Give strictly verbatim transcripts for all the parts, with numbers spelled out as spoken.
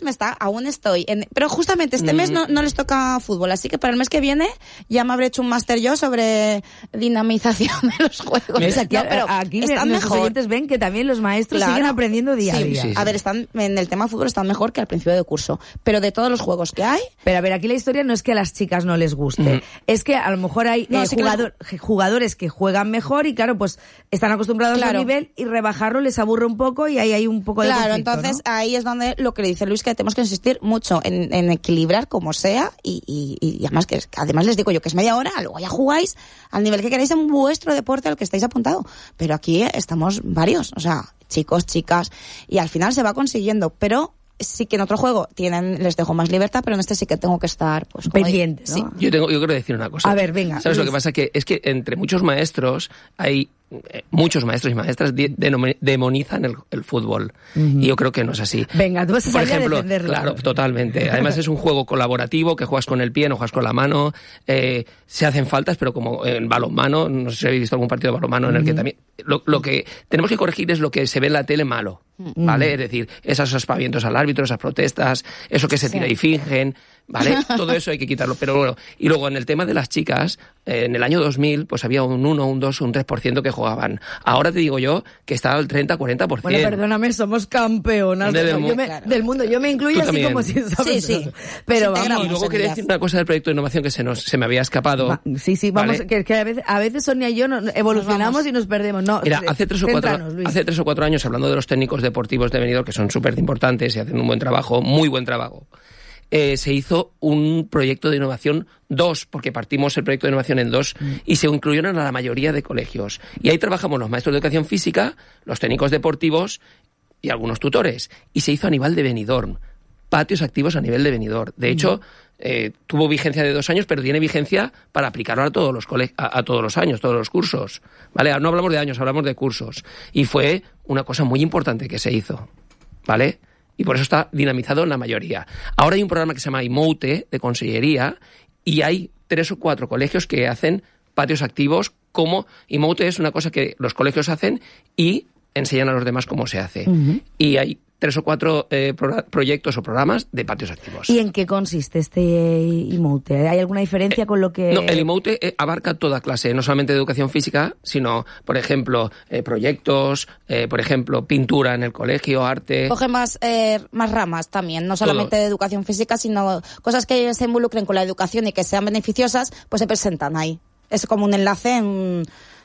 me está, aún estoy. En, pero justamente este mes no, no les toca fútbol, así que para el mes que viene ya me habré hecho un máster yo sobre dinamización de los juegos. ¿Ves? Aquí, no, pero aquí están nuestros mejor. oyentes ven que también los maestros Claro. siguen aprendiendo día sí, a día. sí, sí. A ver, están en el tema fútbol están mejor que al principio de curso, pero de todos los juegos que hay... Pero a ver, aquí la historia no es que a las chicas no les guste, Mm. es que a lo mejor hay No, eh, sí que jugador, jugadores que juegan mejor y claro, pues están acostumbrados Claro. a un nivel y rebajarlo les aburre un poco y ahí hay un poco de Claro, conflicto, entonces ¿no? ahí es donde lo que le dice Luis, que tenemos que insistir mucho en, en equilibrar como sea y, y, y además que además les digo yo que es media hora, luego ya jugáis al nivel que queráis en vuestro deporte al que estáis apuntado. Pero aquí estamos varios, o sea, chicos, chicas, y al final se va consiguiendo, pero sí que en otro juego tienen, les dejo más libertad, pero en este sí que tengo que estar pues como pendiente, di- ¿no? Sí. Yo tengo, yo quiero decir una cosa. A ver, venga, ¿Sabes Luis. lo que pasa? Que es que entre muchos maestros hay eh, muchos maestros y maestras de- denom- demonizan el, el fútbol. Uh-huh. Y yo creo que no es así. Venga, tú vas a Por salir a ejemplo, defenderlo. claro, totalmente. Además es un juego colaborativo que juegas con el pie, no juegas con la mano. Eh, se hacen faltas, pero como en balonmano, no sé si habéis visto algún partido de balonmano en el que también... Lo, lo que tenemos que corregir es lo que se ve en la tele malo, ¿vale? Es decir, esos aspavientos al árbitro, esas protestas, eso que se tira Sí. y fingen, ¿vale? Todo eso hay que quitarlo. Pero bueno, y luego en el tema de las chicas, eh, en el año dos mil, pues había un uno, un dos, un tres por ciento que jugaban. Ahora te digo yo que está al treinta, cuarenta por ciento. Bueno, perdóname, somos campeonas De- del, del- yo me- claro. del mundo. Yo me incluyo Tú así también. como si sabes. Sí, sí. todo. Pero Nos Y vamos. luego quería decir una cosa del proyecto de innovación que se nos se me había escapado. Va- sí, sí, vamos, ¿vale? que, que a, veces, a veces Sonia y yo no- evolucionamos vamos. y nos perdemos. No, Mira, eh, hace tres o cuatro, céntranos, Luis. hace tres o cuatro años, hablando de los técnicos deportivos de Benidorm, que son súper importantes y hacen un buen trabajo, muy buen trabajo, eh, se hizo un proyecto de innovación dos, porque partimos el proyecto de innovación en dos, mm. y se incluyeron a la mayoría de colegios. Y ahí trabajamos los maestros de educación física, los técnicos deportivos y algunos tutores. Y se hizo a nivel de Benidorm, patios activos a nivel de Benidorm. De hecho, eh, tuvo vigencia de dos años, pero tiene vigencia para aplicarlo a todos los cole- a, a todos los años, todos los cursos. ¿Vale? No hablamos de años, hablamos de cursos. Y fue una cosa muy importante que se hizo. ¿Vale? Y por eso está dinamizado en la mayoría. Ahora hay un programa que se llama IMOUTE, de consellería, y hay tres o cuatro colegios que hacen patios activos, como IMOUTE es una cosa que los colegios hacen y enseñan a los demás cómo se hace. Uh-huh. Y hay tres o cuatro eh, pro- proyectos o programas de patios activos. ¿Y en qué consiste este IMOUTE? ¿Hay alguna diferencia eh, con lo que...? No, el IMOUTE eh, abarca toda clase, no solamente de educación física, sino, por ejemplo, eh, proyectos, eh, por ejemplo, pintura en el colegio, arte... Coge más, eh, más ramas también, no solamente Todo. de educación física, sino cosas que se involucren con la educación y que sean beneficiosas, pues se presentan ahí. Es como un enlace en...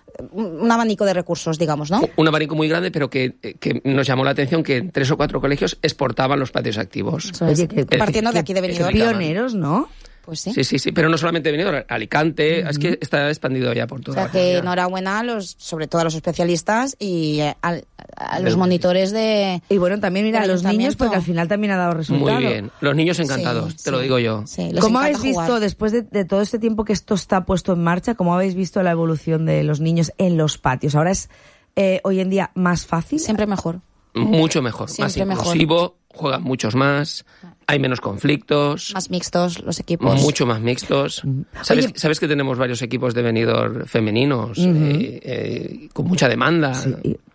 un abanico de recursos, digamos, ¿no? Un abanico muy grande, pero que, que nos llamó la atención que en tres o cuatro colegios exportaban los patios activos. Oye, que, que, partiendo de aquí de Benidorm. Pioneros, ¿no? Pues sí. Sí, sí, sí, pero no solamente de Benidorm, Alicante, uh-huh. Es que está expandido ya por todo. O sea que enhorabuena a los, sobre todo a los especialistas y a, a los monitores de... Y bueno, también mira a los niños, porque al final también ha dado resultado. Muy bien, los niños encantados, sí, te sí. lo digo yo. Sí, ¿Cómo habéis visto, jugar? después de, de todo este tiempo que esto está puesto en marcha, cómo habéis visto la evolución de los niños en los patios? ¿Ahora es eh, hoy en día más fácil? Siempre mejor. Mucho mejor, Siempre más inclusivo, mejor. Juegan muchos más, hay menos conflictos. Más mixtos los equipos. Mucho más mixtos. Uh-huh. ¿Sabes, Oye, ¿Sabes que tenemos varios equipos de Benidorm femeninos uh-huh. eh, eh, con mucha demanda? Sí.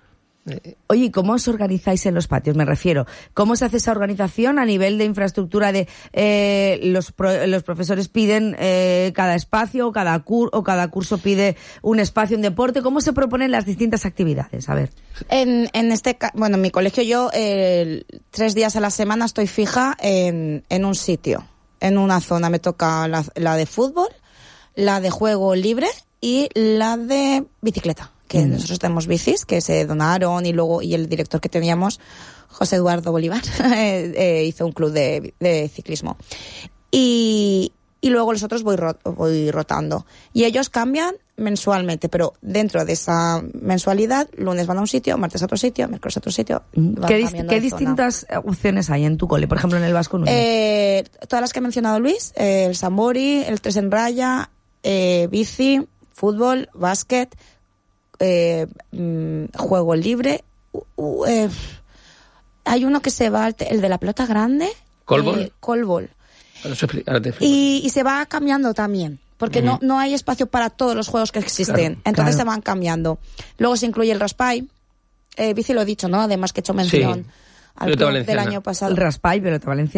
Oye, ¿cómo os organizáis en los patios? Me refiero, ¿cómo se hace esa organización a nivel de infraestructura de eh, los, pro, los profesores piden eh, cada espacio o cada, cur, o cada curso pide un espacio en deporte? ¿Cómo se proponen las distintas actividades? A ver. En, en este, bueno, en mi colegio yo eh, tres días a la semana estoy fija en, en un sitio, en una zona. Me toca la, la de fútbol, la de juego libre y la de bicicleta. Que mm. nosotros tenemos bicis que se donaron y luego y el director que teníamos, José Eduardo Bolívar, eh, eh, hizo un club de, de ciclismo. Y, y luego los otros voy, rot, voy rotando. Y ellos cambian mensualmente, pero dentro de esa mensualidad, lunes van a un sitio, martes a otro sitio, miércoles a otro sitio. ¿Qué, dis- ¿qué distintas opciones hay en tu cole? Por ejemplo, en el Vasco Núñez. Eh, todas las que ha mencionado Luis, eh, el Sambori, el tres en raya, eh, bici, fútbol, básquet, Eh, mm, juego libre. Uh, uh, eh, hay uno que se va, el de la pelota grande. ¿Colbol? Eh, Colbol. Ahora y, y se va cambiando también, porque uh-huh. no, no hay espacio para todos los juegos que existen. Claro, entonces claro. se van cambiando. Luego se incluye el raspay. Eh, bici lo he dicho, ¿no? Además que he hecho mención sí. al club del año pasado. El raspay, Pelota Valenciana.